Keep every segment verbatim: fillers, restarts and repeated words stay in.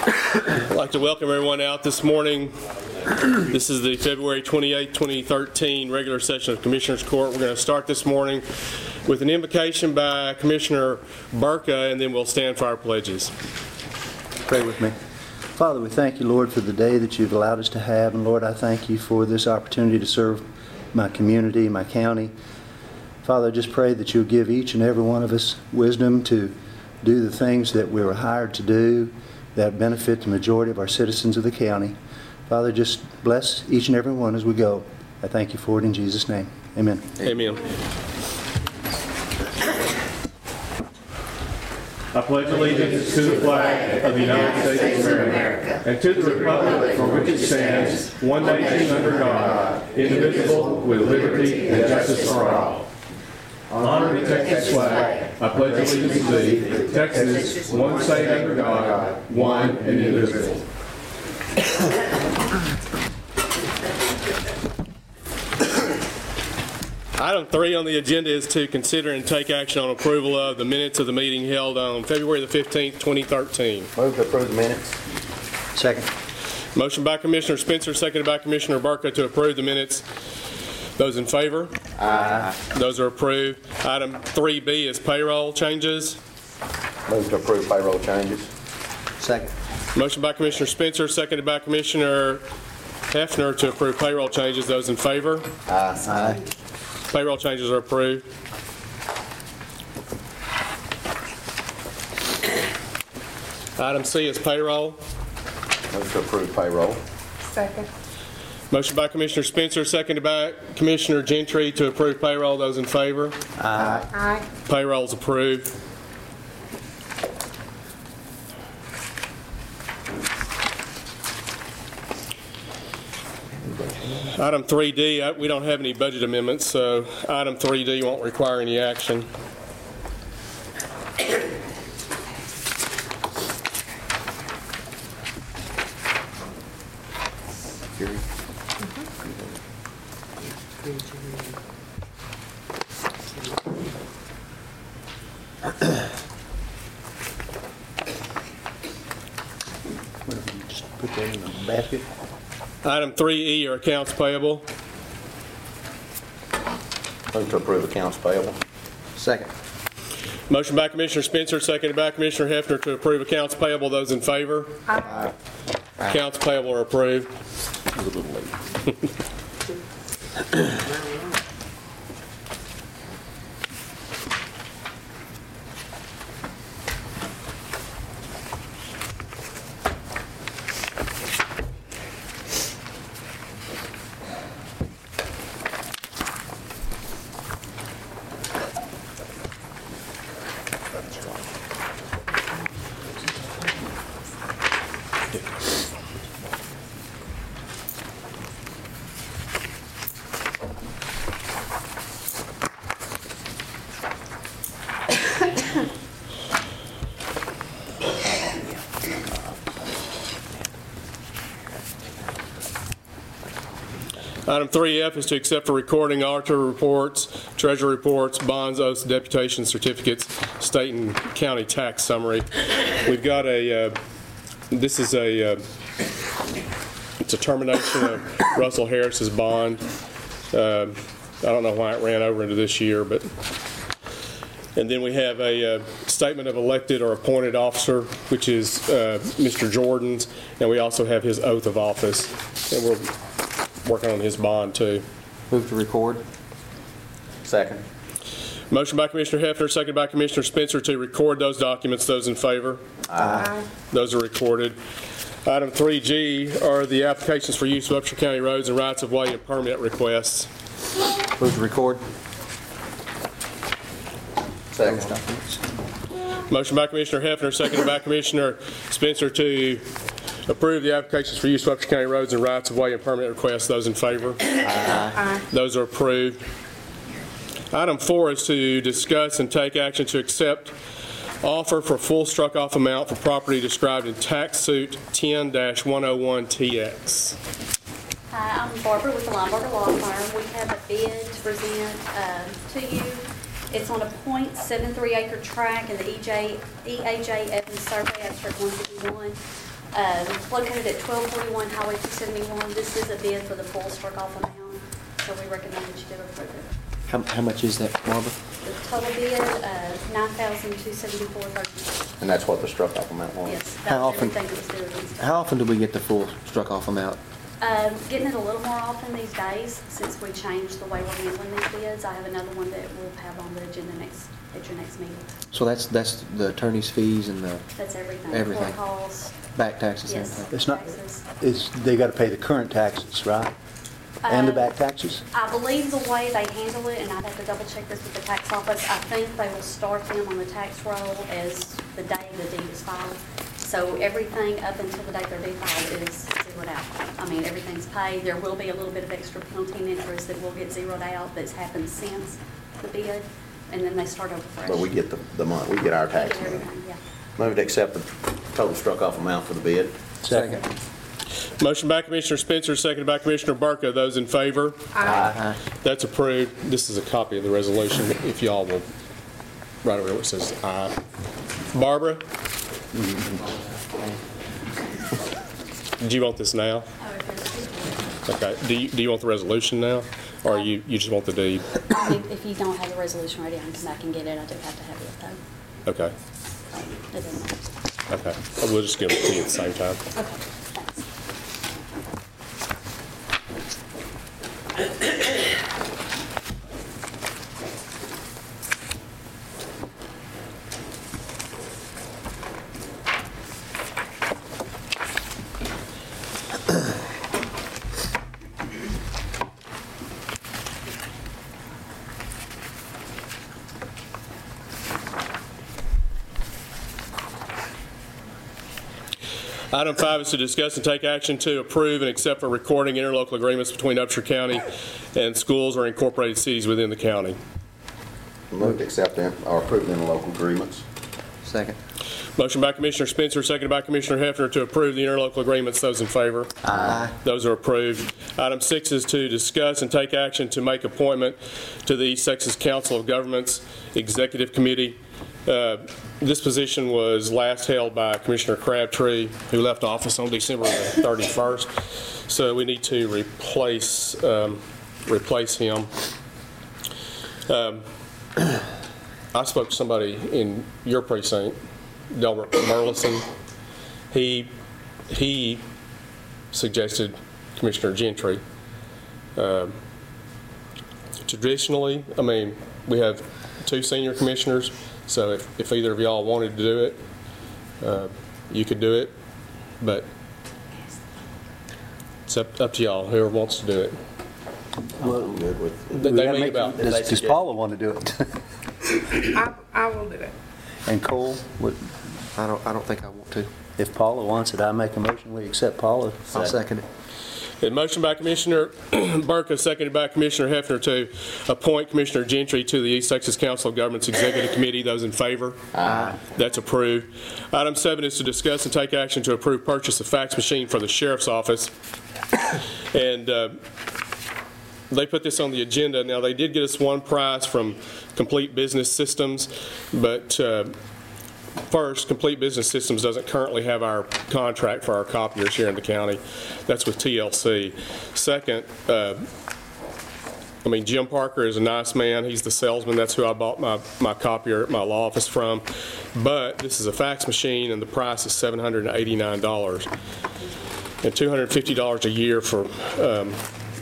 I'd like to welcome everyone out this morning. This is the February twenty-eighth, twenty thirteen regular session of Commissioners Court. We're going to start this morning with an invocation by Commissioner Burka, and then we'll stand for our pledges. Pray with me. Father, we thank you, Lord, for the day that you've allowed us to have. And Lord, I thank you for this opportunity to serve my community, my county. Father, I just pray that you'll give each and every one of us wisdom to do the things that we were hired to do that benefit the majority of our citizens of the county. Father, just bless each and every one as we go. I thank you for it in Jesus' name. Amen. Amen. I pledge allegiance to the flag of the United States of America and to the republic for which it stands, one nation under God, indivisible, with liberty and justice for all. Honor the Texas flag. I pledge allegiance to thee, Texas, one state under God, one and indivisible. Item three on the agenda is to consider and take action on approval of the minutes of the meeting held on February the fifteenth, twenty thirteen. Move to approve the minutes. Second. Motion by Commissioner Spencer, seconded by Commissioner Burka to approve the minutes. Those in favor? Aye. Those are approved. Item three B is payroll changes. Move to approve payroll changes. Second. Motion by Commissioner Spencer, seconded by Commissioner Hefner to approve payroll changes. Those in favor? Aye. Aye. Payroll changes are approved. Item C is payroll. Move to approve payroll. Second. Motion by Commissioner Spencer, seconded by Commissioner Gentry to approve payroll. Those in favor? Aye. Aye. Payroll is approved. Item three D, I- we don't have any budget amendments, so item three D won't require any action. Just put that in the basket. Item three E are accounts payable. Move to approve accounts payable. Second. Motion by Commissioner Spencer, seconded by Commissioner Hefner to approve accounts payable. Those in favor? Aye. Accounts payable are approved. A little late. Item three F is to accept the recording, auditor reports, treasurer reports, bonds, oaths, deputation certificates, state and county tax summary. We've got a, uh, this is a, uh, it's a termination of Russell Harris's bond. Uh, I don't know why it ran over into this year, but, and then we have a uh, statement of elected or appointed officer, which is uh, Mister Jordan's, and we also have his oath of office, and we're working on his bond too. Move to record. Second. Motion by Commissioner Hefner, second by Commissioner Spencer to record those documents. Those in favor? Aye. Those are recorded. Item three G are the applications for use of Upshur County roads and rights of way and permit requests. Move to record. Second. Motion by Commissioner Hefner, seconded by Commissioner Spencer to approve the applications for use of Upshur County roads and rights of way and permit requests. Those in favor? Aye. Those are approved. Item four is to discuss and take action to accept offer for full struck-off amount for property described in tax suit ten dash one oh one T X. Hi, I'm Barbara with the Linebarger Law Firm. We have a bid to present um, to you. It's on a point seven three acre tract in the E J, E A J Evans Survey, Abstract one fifty-one. Um, Located at twelve forty-one Highway two seventy-one, this is a bid for the full struck-off amount, so we recommend that you do approve it. How, how much is that, Barbara? The total bid, uh, nine thousand two seventy-four thirty. And that's what the struck off amount was? Yes, How that's often- everything that's due against it. How often do we get the full struck-off amount? Um, Getting it a little more often these days, since we changed the way we're handling these bids. I have another one that we'll have on the agenda next, at your next meeting. So that's, that's the attorney's fees and the That's everything. Everything. Court calls, back taxes and yes. everything? It's not, taxes. it's, they got to pay the current taxes, right? And the Uh, back taxes? I believe the way they handle it, and I'd have to double check this with the tax office, I think they will start them on the tax roll as the day the deed is filed. So everything up until the date their deed filed is zeroed out. I mean, everything's paid. There will be a little bit of extra penalty and interest that will get zeroed out that's happened since the bid, and then they start over fresh. But we get the, the money, we get our We tax get money. everything, yeah. Move to accept the total struck off amount for the bid. Second. Motion by Commissioner Spencer, seconded by Commissioner Barca. Those in favor? Aye. That's approved. This is a copy of the resolution, if y'all will, right over where it says aye. Barbara? Do you want this now? Okay. Do you, do you want the resolution now? Or you, you just want the deed? If if you don't have the resolution ready, I can come back and get it. I do have to have it though. Okay, So, it doesn't matter. okay. We'll just give them to you at the same time. Okay, thanks. Item five is to discuss and take action to approve and accept for recording interlocal agreements between Upshur County and schools or incorporated cities within the county. Move to accept them, or approve them local agreements. Second. Motion by Commissioner Spencer, seconded by Commissioner Hefner to approve the interlocal agreements. Those in favor? Aye. Those are approved. Item six is to discuss and take action to make appointment to the East Texas Council of Governments Executive Committee. Uh, This position was last held by Commissioner Crabtree, who left office on December the thirty-first. So we need to replace, um, replace him. Um, I spoke to somebody in your precinct, Delbert Burleson. He, he suggested Commissioner Gentry. Um, Traditionally, I mean, we have two senior commissioners, so if, if either of y'all wanted to do it, uh, you could do it, but it's up, up to y'all, whoever wants to do it. I'm good with. They We they gotta meet make- about, Does does Paula want to do it? I, I will do it. And Cole, would- I don't, I don't think I want to. if Paula wants it, I make a motion, we accept Paula. I'll second it. a motion by Commissioner Burka, seconded by Commissioner Hefner to appoint Commissioner Gentry to the East Texas Council of Governments Executive Committee. Those in favor? Aye. That's approved. Item seven is to discuss and take action to approve purchase of fax machine for the sheriff's office. And uh, they put this on the agenda. Now, they did get us one price from Complete Business Systems, but uh, first, Complete Business Systems doesn't currently have our contract for our copiers here in the county. That's with T L C. Second, uh, I mean, Jim Parker is a nice man. He's the salesman. That's who I bought my, my copier at my law office from. But this is a fax machine, and the price is seven hundred eighty-nine dollars. And two hundred fifty dollars a year for um,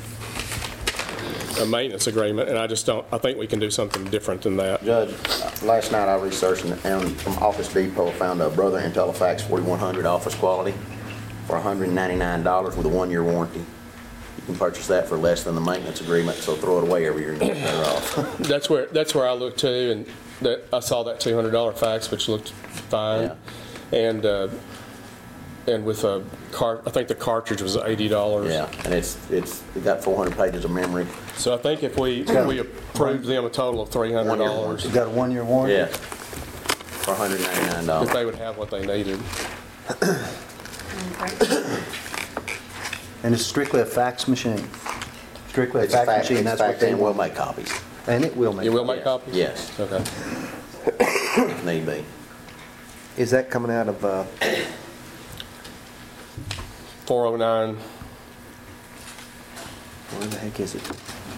a maintenance agreement, and I just don't, I think we can do something different than that. Judge, last night I researched and and from Office Depot, found a Brother and Telefax forty-one hundred office quality for one hundred ninety-nine dollars with a one-year warranty. You can purchase that for less than the maintenance agreement, so throw it away every year and get better off. That's where, that's where I looked too, and that, I saw that two hundred dollar fax, which looked fine. And, uh, and with a car, I think the cartridge was eighty dollars. Yeah, and it's, it's, it got four hundred pages of memory. So I think if we, if we approved them a total of three hundred dollars, You got a one-year warranty? Yeah, for one hundred ninety-nine that dollars. they would have what they needed. And it's strictly a fax machine? Strictly a It's a fax fact, machine, it's that's what fact, they and we'll want? make copies, And it will make. You will make Yes. copies? Yes. Okay. if need be. Is that coming out of, uh, four oh nine. Where the heck is it?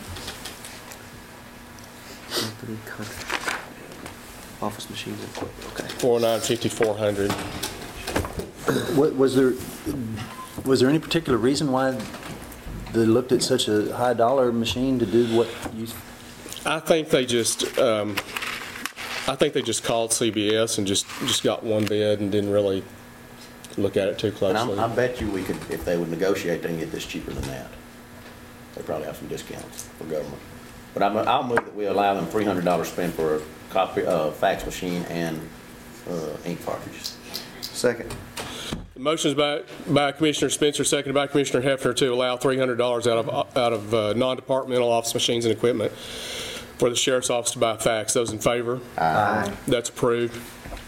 Company contract. Office machines and equipment, okay. four oh nine, fifty-four hundred. What, was there, was there any particular reason why they looked at such a high dollar machine to do what you, I think they just, um, I think they just called C B S and just, just got one bid and didn't really look at it too And I'm- closely. I bet you we could, if they would negotiate, they can get this cheaper than that. They probably have some discounts for government. But I'm, I'll move that we allow them three hundred dollars spent for a copy, uh, fax machine and, uh, ink cartridges. Second. The motion is by, by Commissioner Spencer, seconded by Commissioner Hefner to allow three hundred dollars out of, out of uh, non-departmental office machines and equipment for the sheriff's office to buy fax. Those in favor? Aye. That's approved.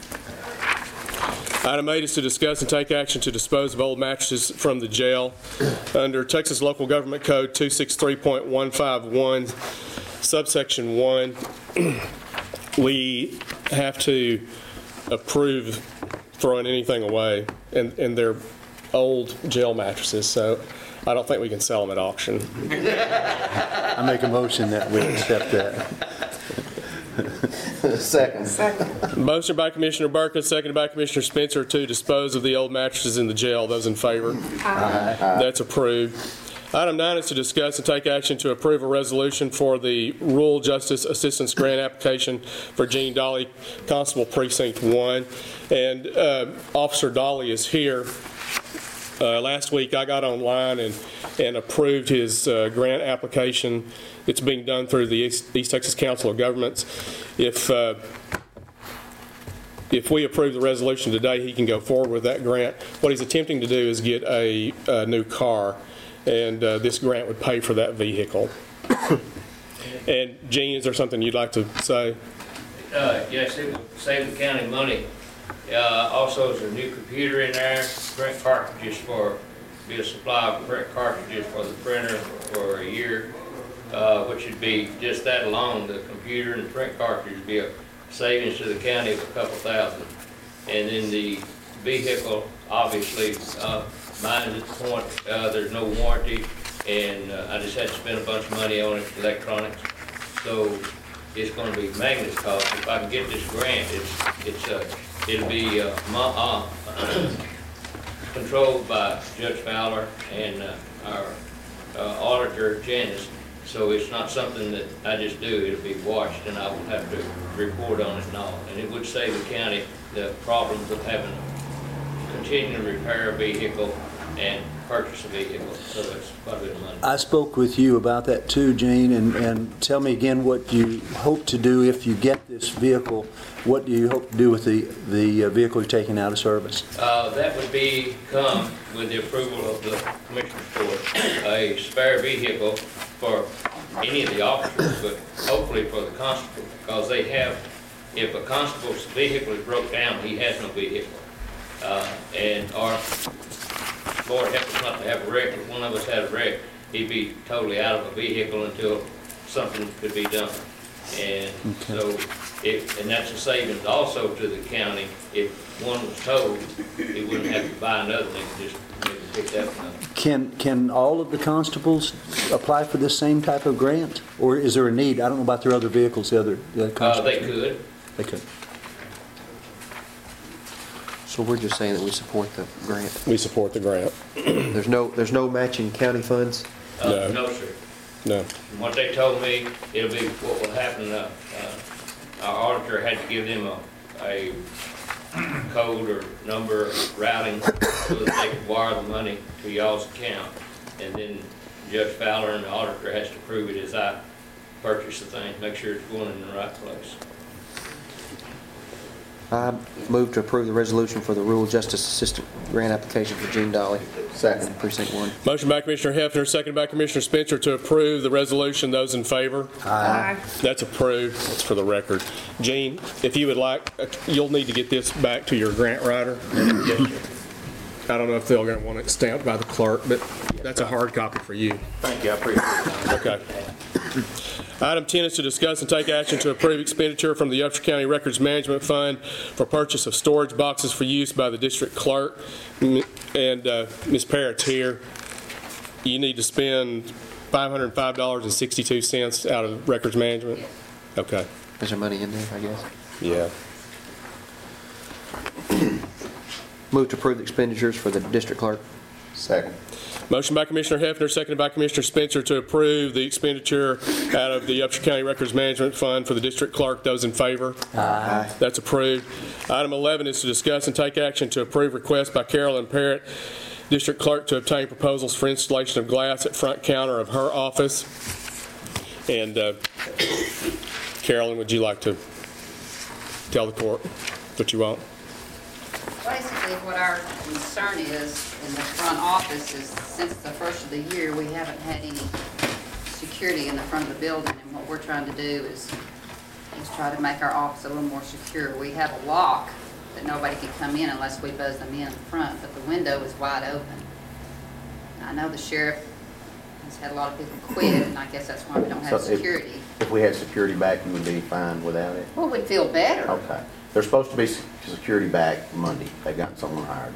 Item eight is to discuss and take action to dispose of old mattresses from the jail. Under Texas Local Government Code two sixty-three point one five one, subsection one, we have to approve throwing anything away, and, and they're old jail mattresses, so I don't think we can sell them at auction. I make a motion that we accept that. Second. Second. Motion by Commissioner Burkus, seconded by Commissioner Spencer to dispose of the old mattresses in the jail. Those in favor? Aye. That's approved. Item nine is to discuss and take action to approve a resolution for the Rural Justice Assistance Grant application for Gene Dolly, Constable Precinct one. And uh, Officer Dolly is here. Uh, Last week, I got online and, and approved his uh, grant application. It's being done through the East, East Texas Council of Governments. If, uh, if we approve the resolution today, he can go forward with that grant. What he's attempting to do is get a, a new car, and uh, this grant would pay for that vehicle. And Gene, is there something you'd like to say? Uh, yes, it would save the county money. Uh, also, there's a new computer in there, print cartridges for, be a supply of print cartridges for the printer for a year, uh, which would be just that alone, the computer and print cartridge would be a savings to the county of a couple thousand. And then the vehicle, obviously, uh, mine is at the point, uh, there's no warranty, and uh, I just had to spend a bunch of money on it, electronics. So it's gonna be maintenance cost. If I can get this grant, it's, it's, uh, it'll be, uh, mo- uh, controlled by Judge Fowler and, uh, our, uh, auditor Janice. So it's not something that I just do, it'll be watched and I will have to report on it and all. And it would save the county the problems of having to continue to repair a vehicle and purchase a vehicle, so that's quite a bit of money. I spoke with you about that too, Gene, and, and tell me again what you hope to do if you get this vehicle. What do you hope to do with the, the uh, vehicle you're taking out of service? Uh, that would be come with the approval of the Commissioner's Court, a spare vehicle for any of the officers, but hopefully for the constable, because they have, if a constable's vehicle is broke down, he has no vehicle. Uh, and our, Lord help us not to have a wreck. If one of us had a wreck, he'd be totally out of a vehicle until something could be done. And so, if, and that's a savings also to the county. If one was towed, he wouldn't have to buy another, they could just maybe pick that one up. Can, can all of the constables apply for this same type of grant? Or is there a need? I don't know about their other vehicles, the other the other Uh, constables. they could. They could. So we're just saying that we support the grant. We support the grant. There's no, there's no matching county funds? Uh, No. no, sir. No. From what they told me, it'll be, what will happen, uh, uh, our auditor had to give them a, a code or number or routing so that they could wire the money to y'all's account. And then Judge Fowler and the auditor has to prove it as I purchase the thing, make sure it's going in the right place. I move to approve the resolution for the Rural Justice Assistant Grant application for Gene Dolly. Second. Precinct one. Motion by Commissioner Hefner, seconded by Commissioner Spencer to approve the resolution. Those in favor? Aye. That's approved. That's for the record. Gene, if you would like, uh, you'll need to get this back to your grant writer. Yes, sir. I don't know if they're going to want it stamped by the clerk, but that's a hard copy for you. Thank you, I appreciate it. Okay. Item ten is to discuss and take action to approve expenditure from the Upshur County Records Management Fund for purchase of storage boxes for use by the district clerk. And uh, Miz Parrott's here. You need to spend five hundred five dollars and sixty-two cents out of records management? Okay. Is there money in there, I guess? Yeah. Move to approve the expenditures for the district clerk. Second. Motion by Commissioner Hefner, seconded by Commissioner Spencer to approve the expenditure out of the Upshur County Records Management Fund for the district clerk. Those in favor? Aye. That's approved. Item eleven is to discuss and take action to approve request by Carolyn Parrott, district clerk, to obtain proposals for installation of glass at front counter of her office. And uh, Carolyn, would you like to tell the court what you want? Basically, what our concern is in the front office is since the first of the year, we haven't had any security in the front of the building. And what we're trying to do is, is try to make our office a little more secure. We have a lock that nobody can come in unless we buzz them in in the front, but the window is wide open. And I know the sheriff has had a lot of people quit, and I guess that's why we don't have So if- security. If we had security back, you would be fine without it? Well, we'd feel better. Okay. There's supposed to be se- security back Monday. They got someone hired.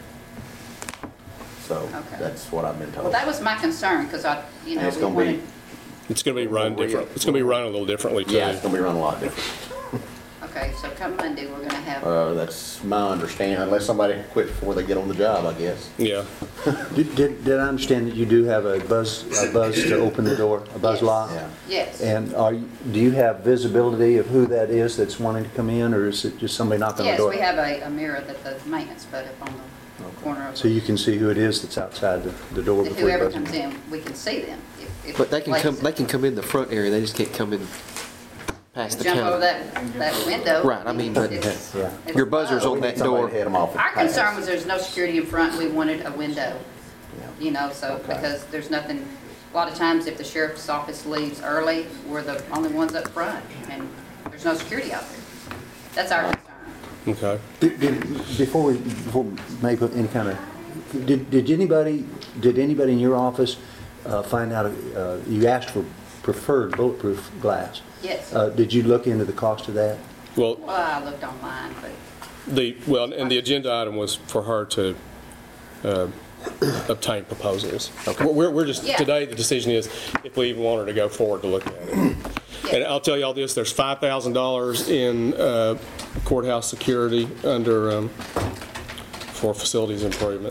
So Okay. that's what I've been told. Well, that was my concern, because I, you And know, it's we gonna wanted, be, It's going to be run different. It's going to be run a little differently, too. yeah, it's gonna be run a lot different. okay, so come Monday, we're gonna have, Uh, that's my understanding, unless somebody quit before they get on the job, I guess. Yeah. Did, did did I understand that you do have a buzz, a buzz to open the door, a buzz Yes. lock? Yeah. yes. And are, you- do you have visibility of who that is that's wanting to come in, or is it just somebody knocking on the Yes, door? we have a, a mirror that the maintenance put up on the corner of, So you can see who it is that's outside the, the door that before you whoever buzz comes in? in, we can see them. if- if But they can the come, place- they can come in the front area, they just can't come in past the Jump over counter. that, that window. Right, I mean, but- It's- Yeah. it's Your buzzer's low. on that Somebody door. to head them off. the Our path. concern was there's no security in front, we wanted a window, Yeah. you know, so, Okay. because there's nothing, a lot of times if the sheriff's office leaves early, we're the only ones up front, and there's no security out there. That's our concern. Okay. Did- did- Before we, before we make any kind of, did, did anybody, did anybody in your office uh, find out, uh, you asked for preferred bulletproof glass? Yes. Uh, Did you look into the cost of that? Well, Well, I looked online, but the, well, and the agenda item was for her to uh, obtain proposals. Okay. We're, we're just, Yeah. today, the decision is if we even want her to go forward to look at it. Yeah. And I'll tell you all this, there's five thousand dollars in uh, courthouse security under, um, for facilities improvement.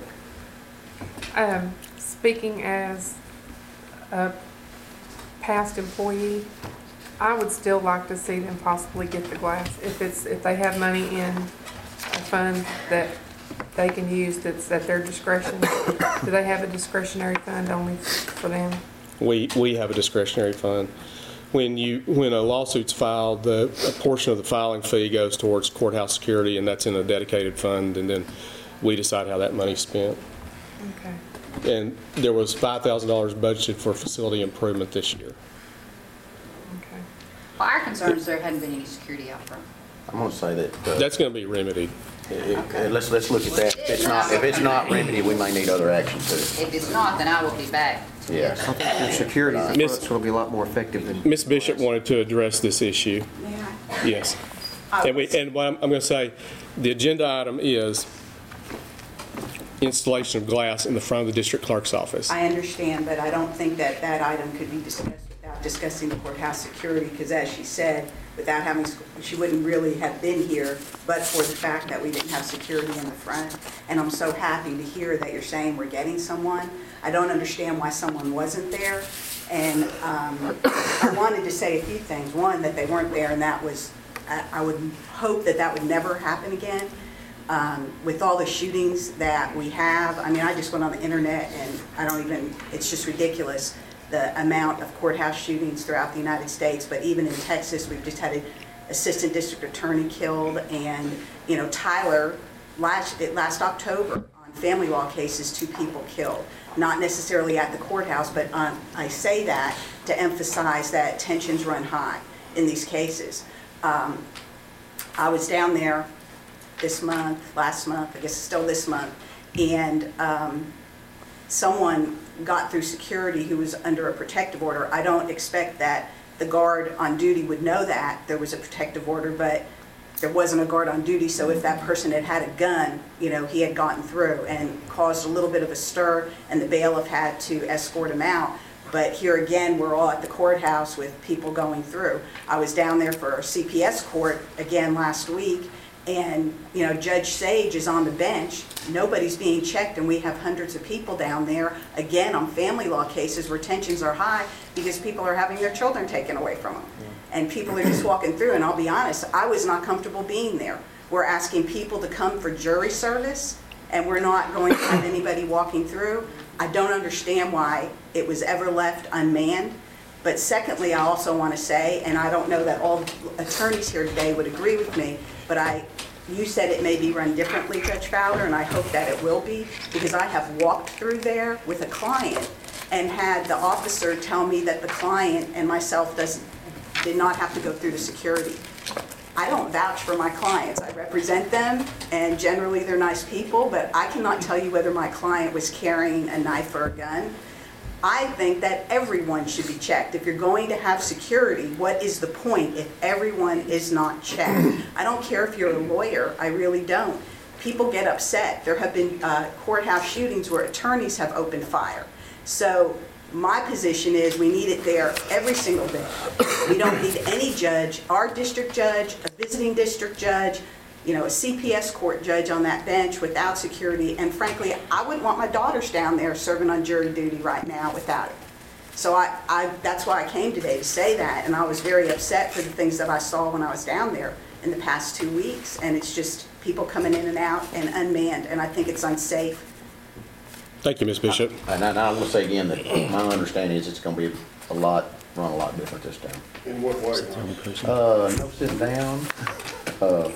Um, speaking as a past employee, I would still like to see them possibly get the glass. If it's, if they have money in a fund that they can use that's at their discretion, do they have a discretionary fund only for them? We, we have a discretionary fund. When you, when a lawsuit's filed, the, a portion of the filing fee goes towards courthouse security, and that's in a dedicated fund, and then we decide how that money's spent. Okay. And there was five thousand dollars budgeted for facility improvement this year. Okay. well, our concern is there hadn't been any security out front. I'm gonna say that, uh, That's going to be remedied. it- it- let's, let's look at that. If it's not, if it's not remedied, we may need other action too. If it's not, then I will be back. Yes. I think your security in Miss- front's gonna be a lot more effective than. Miz Bishop wanted to address this issue. Yes. And we, and what I'm, I'm going to say, the agenda item is installation of glass in the front of the district clerk's office. I understand, but I don't think that that item could be discussed without discussing the courthouse security, because as she said, without having, she wouldn't really have been here, but for the fact that we didn't have security in the front. And I'm so happy to hear that you're saying we're getting someone. I don't understand why someone wasn't there. And um, I wanted to say a few things. One, that they weren't there, and that was, I I would hope that that would never happen again. Um, with all the shootings that we have, I mean, I just went on the internet and I don't even, it's just ridiculous, the amount of courthouse shootings throughout the United States. But even in Texas, we've just had an assistant district attorney killed, and, you know, Tyler, last, last October, on family law cases, two people killed. Not necessarily at the courthouse, but um, I say that to emphasize that tensions run high in these cases. Um, I was down there this month, last month, I guess still this month, and um, someone got through security who was under a protective order. I don't expect that the guard on duty would know that there was a protective order, but there wasn't a guard on duty, so if that person had had a gun, you know, he had gotten through and caused a little bit of a stir, and the bailiff had to escort him out. But here again, we're all at the courthouse with people going through. I was down there for C P S court again last week, and, you know, Judge Sage is on the bench. Nobody's being checked, and we have hundreds of people down there, again, on family law cases where tensions are high because people are having their children taken away from them. And people are just walking through, and I'll be honest, I was not comfortable being there. We're asking people to come for jury service, and we're not going to have anybody walking through. I don't understand why it was ever left unmanned. But secondly, I also want to say, and I don't know that all attorneys here today would agree with me, but I, you said it may be run differently, Judge Fowler, and I hope that it will be, because I have walked through there with a client and had the officer tell me that the client and myself doesn't, did not have to go through the security. I don't vouch for my clients. I represent them, and generally they're nice people, but I cannot tell you whether my client was carrying a knife or a gun. I think that everyone should be checked. If you're going to have security, what is the point if everyone is not checked? I don't care if you're a lawyer, I really don't. People get upset. There have been uh, courthouse shootings where attorneys have opened fire. So my position is we need it there every single day. We don't need any judge, our district judge, a visiting district judge, you know, a C P S court judge on that bench without security. And frankly, I wouldn't want my daughters down there serving on jury duty right now without it. So I, I, that's why I came today to say that. And I was very upset for the things that I saw when I was down there in the past two weeks. And it's just people coming in and out and unmanned. And I think it's unsafe. Thank you, Miz Bishop. And I, and I will say again that my understanding is it's going to be a lot, run a lot different this time. In what way? Uh, no sitting down, uh,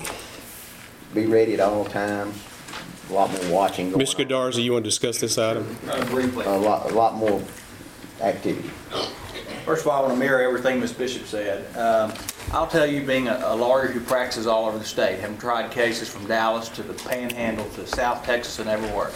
be ready at all times, a lot more watching going Miz on. Godarzi, you want to discuss this item? Briefly. A lot, a lot more activity. First of all, I want to mirror everything Miz Bishop said. Um, I'll tell you, being a, a lawyer who practices all over the state, having tried cases from Dallas to the Panhandle to South Texas and everywhere,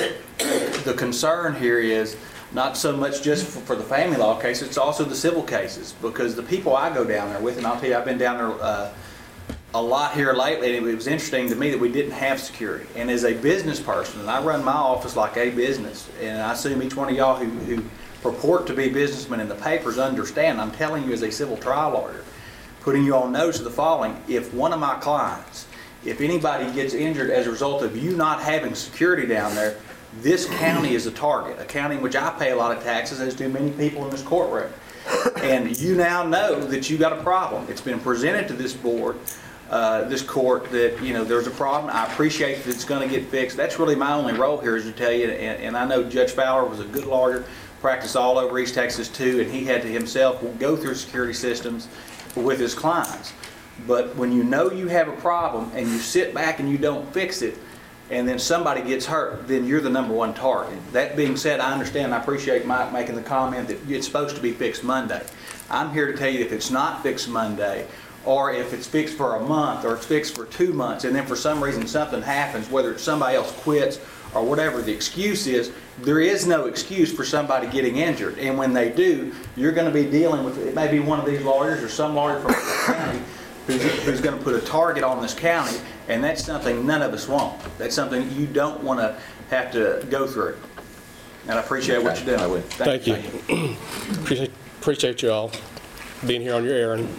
the concern here is not so much just for, for the family law case, it's also the civil cases, because the people I go down there with, and I'll tell you, I've been down there uh, a lot here lately, and it was interesting to me that we didn't have security. And as a business person, and I run my office like a business, and I assume each one of y'all who, who purport to be businessmen in the papers understand, I'm telling you as a civil trial lawyer, putting you on notice of the following: if one of my clients, if anybody gets injured as a result of you not having security down there, this county is a target, a county in which I pay a lot of taxes, as do many people in this courtroom. And you now know that you got a problem. It's been presented to this board, uh, this court, that, you know, there's a problem. I appreciate that it's going to get fixed. That's really my only role here, is to tell you, and, and I know Judge Fowler was a good lawyer, practiced all over East Texas too, and he had to himself go through security systems with his clients. But when you know you have a problem and you sit back and you don't fix it, and then somebody gets hurt, then you're the number one target. That being said, I understand, I appreciate Mike making the comment that it's supposed to be fixed Monday. I'm here to tell you, if it's not fixed Monday, or if it's fixed for a month, or it's fixed for two months, and then for some reason something happens, whether it's somebody else quits or whatever the excuse is, there is no excuse for somebody getting injured. And when they do, you're going to be dealing with, it may be one of these lawyers or some lawyer from the county who's, who's going to put a target on this county, and that's something none of us want. That's something you don't want to have to go through. And I appreciate what you're doing. Thank, Thank you. you. appreciate, appreciate you all being here on your errand.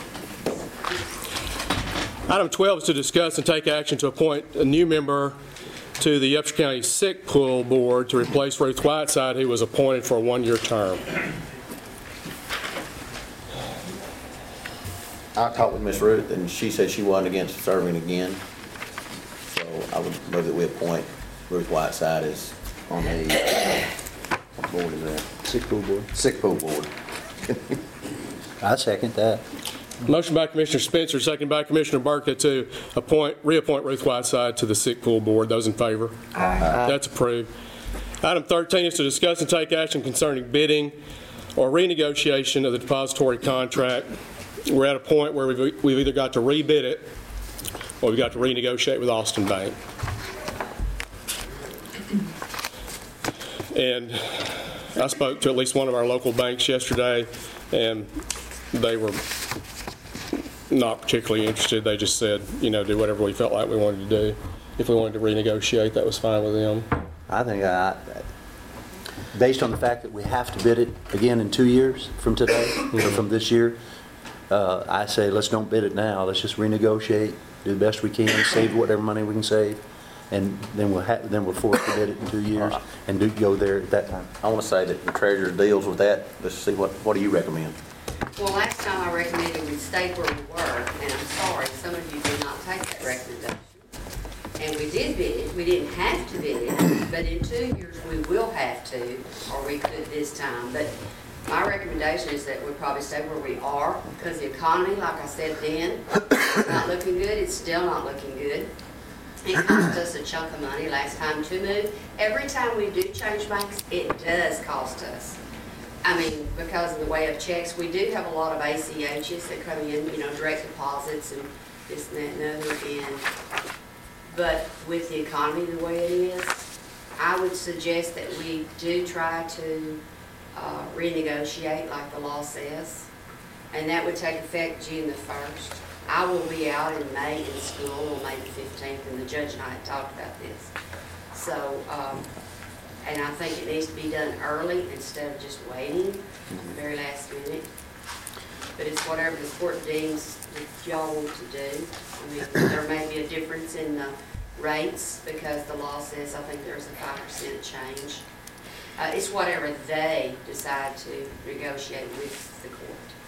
Item twelve is to discuss and take action to appoint a new member to the Upshur County Sick Pool Board to replace Ruth Whiteside, who was appointed for a one-year term. I talked with Miss Ruth, and she said she wasn't against serving again. So I would move that we appoint Ruth Whiteside as on the, what board is that? Sick Pool Board. Sick Pool Board. I second that. Motion by Commissioner Spencer, second by Commissioner Burkett to appoint, reappoint Ruth Whiteside to the Sick Pool Board. Those in favor? Aye. That's approved. Item thirteen is to discuss and take action concerning bidding or renegotiation of the depository contract. We're at a point where we've, we've either got to rebid it or we've got to renegotiate with Austin Bank. And I spoke to at least one of our local banks yesterday, and they were not particularly interested. They just said, you know, do whatever we felt like we wanted to do. If we wanted to renegotiate, that was fine with them. I think, I, based on the fact that we have to bid it again in two years from today, or from this year, uh, I say let's don't bid it now. Let's just renegotiate, do the best we can, save whatever money we can save, and then we'll ha then we'll force to bid it in two years and do go there at that time. I want to say that the treasurer deals with that. Let's see, what, what do you recommend? Well, last time I recommended we stay where we were, and I'm sorry, some of you did not take that recommendation. And we did bid it, we didn't have to bid it, but in two years we will have to, or we could this time. But my recommendation is that we probably stay where we are, because the economy, like I said then, is not looking good, it's still not looking good. It cost us a chunk of money last time to move. Every time we do change banks, it does cost us. I mean, because of the way of checks, we do have a lot of A C Hs that come in, you know, direct deposits and this and that and other. And, but with the economy the way it is, I would suggest that we do try to uh, renegotiate like the law says. And that would take effect June the first. I will be out in May in school on May the fifteenth, and the judge and I had talked about this. So, um, and I think it needs to be done early instead of just waiting at the very last minute. But it's whatever the court deems that y'all want to do. I mean, there may be a difference in the rates because the law says, I think there's a five percent change. Uh, it's whatever they decide to negotiate with the court.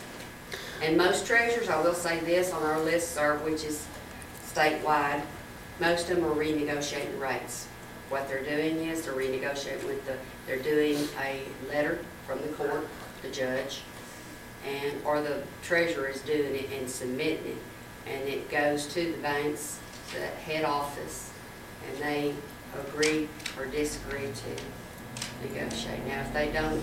And most treasurers, I will say this, on our listserv, which is statewide, most of them are renegotiating rates. What they're doing is they're renegotiating with the, they're doing a letter from the court, the judge, and or the treasurer is doing it and submitting it. And it goes to the banks, the head office, and they agree or disagree to negotiate. Now, if they don't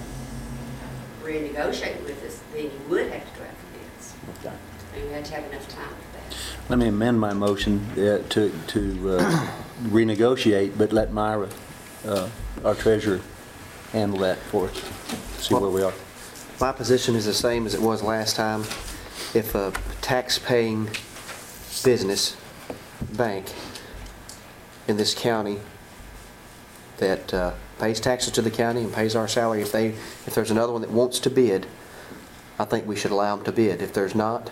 renegotiate with us, then you would have to go out for bids. Okay. And you have to have enough time for that. Let me amend my motion uh, to, to uh, renegotiate, but let Myra, uh, our treasurer, handle that for us, see where we are. My position is the same as it was last time. If a tax-paying business, bank in this county that uh, pays taxes to the county and pays our salary, if they, if there's another one that wants to bid, I think we should allow them to bid. If there's not,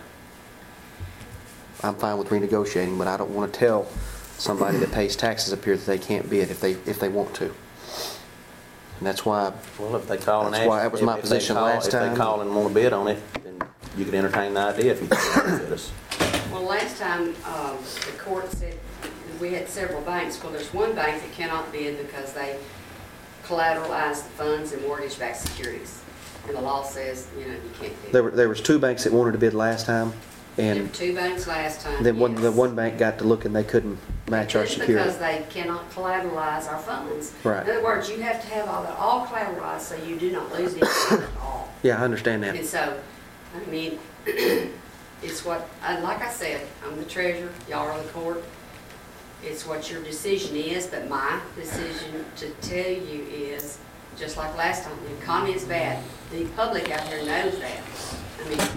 I'm fine with renegotiating, but I don't want to tell somebody that pays taxes up here that they can't bid if they if they want to. And that's why. Well, if they call and that's ask, why that was my if- if they position call- last time. If they call and want to bid on it, then you could entertain the idea if you can benefit us. Well, last time, um, the court said, we had several banks. Well, there's one bank that cannot bid because they collateralize the funds and mortgage-backed securities. And the law says, you know, you can't bid. There were there was two banks that wanted to bid last time, There were and two banks last time, then one the yes. one bank got to look and they couldn't match our It's security. because they cannot collateralize our funds. Right. In other words, you have to have all that all collateralized so you do not lose anything at all. Yeah, I understand that. And so, I mean, it's what, and like I said, I'm the treasurer, y'all are the court. It's what your decision is, but my decision to tell you is, just like last time, the economy is bad. The public out here knows that. I mean,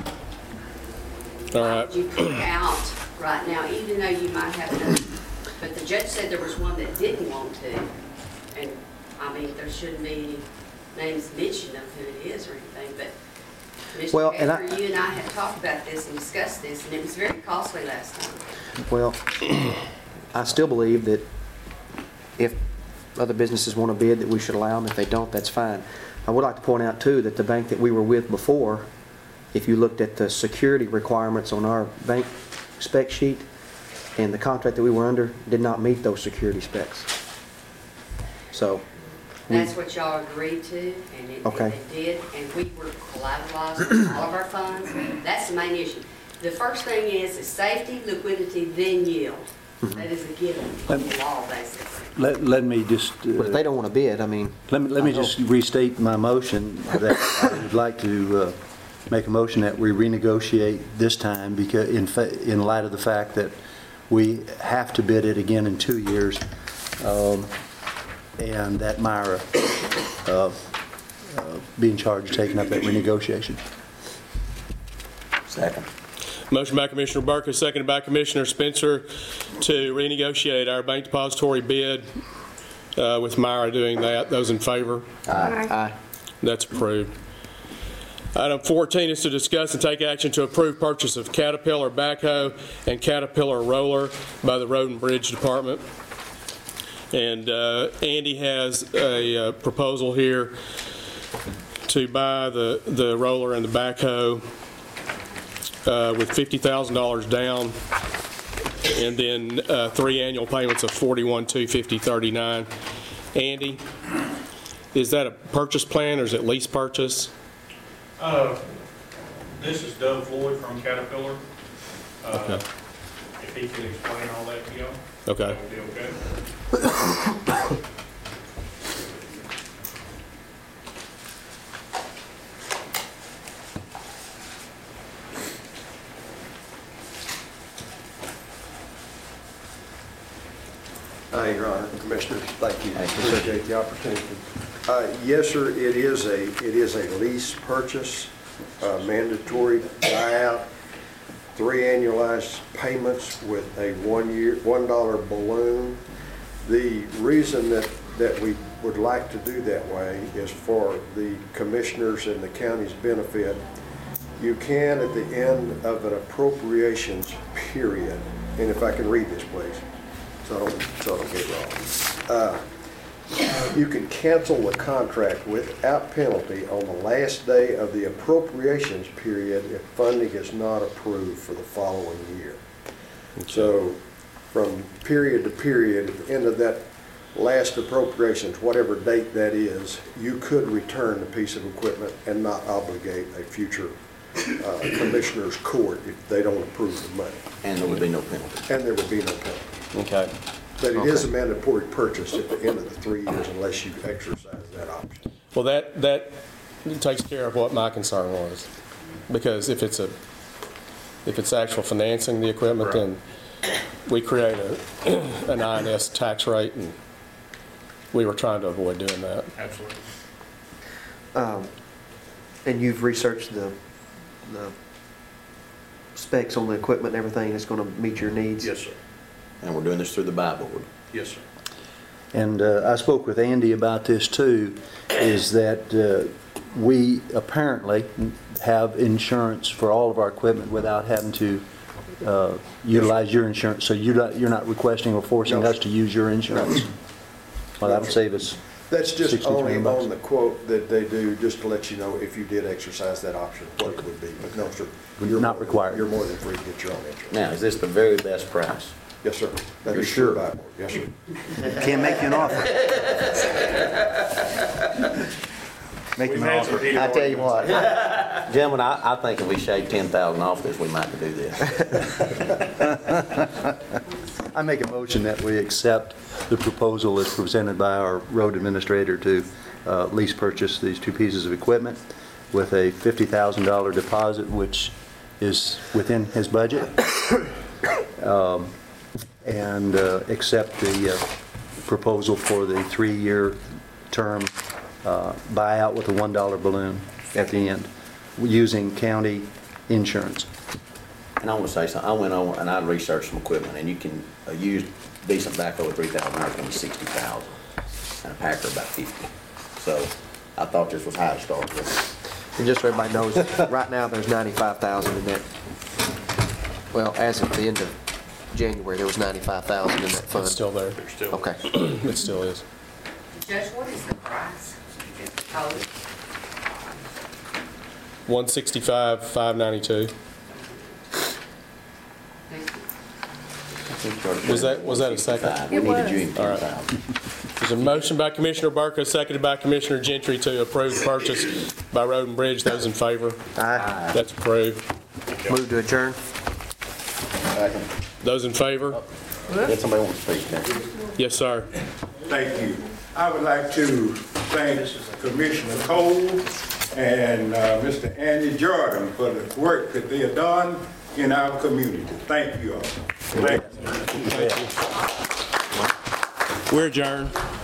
All why right. would you pick out right now, even though you might have another, but the judge said there was one that didn't want to. And, I mean, there shouldn't be any names mentioned of who it is or anything, but Well, Mister and I- Baker, you and I had talked about this and discussed this, and it was very costly last time. Well, I still believe that if other businesses want to bid, that we should allow them. If they don't, that's fine. I would like to point out, too, that the bank that we were with before, if you looked at the security requirements on our bank spec sheet, and the contract that we were under did not meet those security specs. So, we- That's what y'all agreed to, and it, Okay. and it did, and we were collateralizing all of our funds. That's the main issue. The first thing is, is safety, liquidity, then yield. Mm-hmm. That is a given in the law, basically. Let, let me just, but if uh, they don't want to bid, I mean, let me, let me I know. just restate my motion that I would like to uh, make a motion that we renegotiate this time because in, fa- in light of the fact that we have to bid it again in two years. Um, and that Myra uh, uh, be in charge of taking up that renegotiation. Second. Motion by Commissioner Burkus, seconded by Commissioner Spencer to renegotiate our bank depository bid uh, with Myra doing that. Those in favor? Aye. That's approved. Item fourteen is to discuss and take action to approve purchase of Caterpillar backhoe and Caterpillar roller by the Road and Bridge Department. And uh, Andy has a uh, proposal here to buy the, the roller and the backhoe uh, with fifty thousand dollars down, and then uh, three annual payments of forty-one thousand two hundred fifty dollars and thirty-nine cents. Andy, is that a purchase plan or is it lease purchase? Uh, This is Doug Floyd from Caterpillar. Uh, Okay. If he could explain all that to y'all, Okay. that would be okay. Hi, Your Honor, Commissioners, thank you. I appreciate the opportunity. Uh, Yes, sir, it is a, it is a lease purchase, uh, mandatory buyout, three annualized payments with a one-year, one dollar balloon. The reason that, that we would like to do that way is for the commissioners and the county's benefit. You can, at the end of an appropriations period, and if I can read this, please, so I don't, so I don't get it wrong. Uh, You can cancel the contract without penalty on the last day of the appropriations period if funding is not approved for the following year. So from period to period, at the end of that last appropriations, whatever date that is, you could return the piece of equipment and not obligate a future uh, commissioner's court if they don't approve the money. And there would be no penalty. And there would be no penalty. Okay. But it is a mandatory purchase at the end of the three years unless you exercise that option. Well, that, that takes care of what my concern was. Because if it's a, if it's actual financing the equipment, then we create a, an I N S tax rate, and we were trying to avoid doing that. Absolutely. Um, And you've researched the, the specs on the equipment and everything that's going to meet your needs? Yes, sir. And we're doing this through the buy board. Yes, sir. And uh, I spoke with Andy about this too, is that uh, we apparently have insurance for all of our equipment without having to uh, utilize your insurance. So you're not, you're not requesting or forcing No. us to use your insurance? Well, that'll save us. That's just sixty-three only bucks. on the quote that they do, just to let you know if you did exercise that option, what it would be. But no, sir. you're Not more- required. You're more than free to get your own insurance. Now, is this the very best price? Yes, sir. That You're is true sure? buy board. Yes, sir. Can't make you an offer. Make him an offer. I tell you what, gentlemen, I, I think if we shave ten thousand off this, we might could do this. I make a motion that we accept the proposal as presented by our road administrator to uh, lease purchase these two pieces of equipment with a fifty thousand dollar deposit, which is within his budget, um, and uh, accept the uh, proposal for the three-year term uh, buyout with a one dollar balloon at the end, using county insurance. And I want to say something, I went on and I researched some equipment, and you can, a used decent backhoe with three thousand hours can be sixty thousand, and a Packer about fifty. So I thought this was high to start with. And just so everybody knows, right now, there's ninety-five thousand in that. Well, as of the end of January, there was ninety-five thousand in that fund. It's still there. They're still. Okay. It still is. Judge, what is the price? Is it total? one sixty-five, five ninety-two. Was that- was that a second? We It needed was. you in All right. ten thousand. There's a motion by Commissioner Burkus, seconded by Commissioner Gentry to approve the purchase by Road and Bridge. Those in favor? Aye. That's approved. Move to adjourn? Second. Those in favor? Did somebody want to speak there? Yes, sir. Thank you. I would like to thank Commissioner Cole and uh, Mister Andy Jordan for the work that they have done in our community. Thank you all. Thank you. We're adjourned.